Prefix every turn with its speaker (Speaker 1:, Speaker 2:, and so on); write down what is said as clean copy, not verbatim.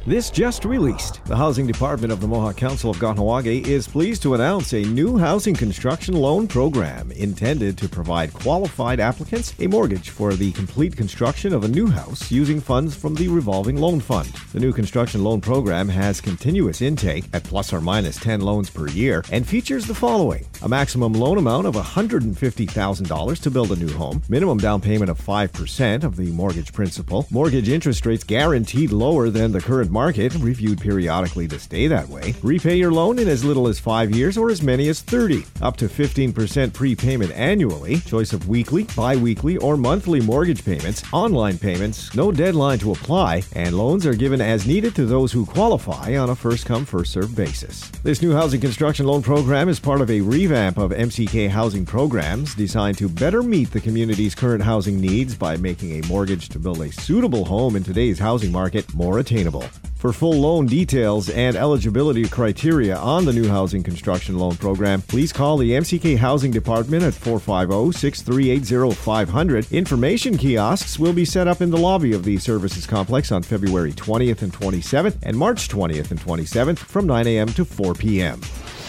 Speaker 1: This just released. The Housing Department of the Mohawk Council of Kahnawake is pleased to announce a new housing construction loan program intended to provide qualified applicants a mortgage for the complete construction of a new house using funds from the revolving loan fund. The new construction loan program has continuous intake at plus or minus 10 loans per year and features the following: a maximum loan amount of $150,000 to build a new home, minimum down payment of 5% of the mortgage principal, mortgage interest rates guaranteed lower than the current market, reviewed periodically to stay that way. Repay your loan in as little as 5 years or as many as 30. Up to 15% prepayment annually. Choice of weekly, bi-weekly, or monthly mortgage payments. Online payments. No deadline to apply. And loans are given as needed to those who qualify on a first-come, first-served basis. This new housing construction loan program is part of a revamp of MCK housing programs designed to better meet the community's current housing needs by making a mortgage to build a suitable home in today's housing market more attainable. For full loan details and eligibility criteria on the new housing construction loan program, please call the MCK Housing Department at 450-638-0500. Information kiosks will be set up in the lobby of the services complex on February 20th and 27th and March 20th and 27th from 9 a.m. to 4 p.m.